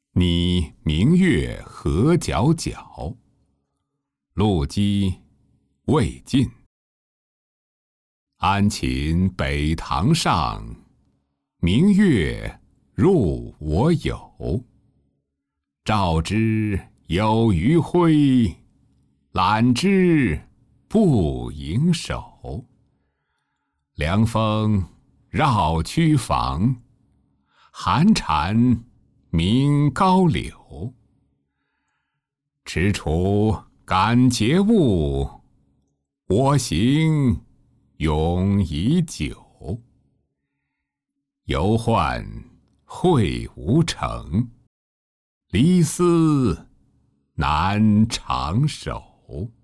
你明月何皎皎，露积未尽。安寝北堂上，明月入我有。照之有余晖，揽之不盈手。凉风绕曲房，寒蝉鸣高柳。踟蹰感节物，我行永已久。忧患会无成，离思难长守。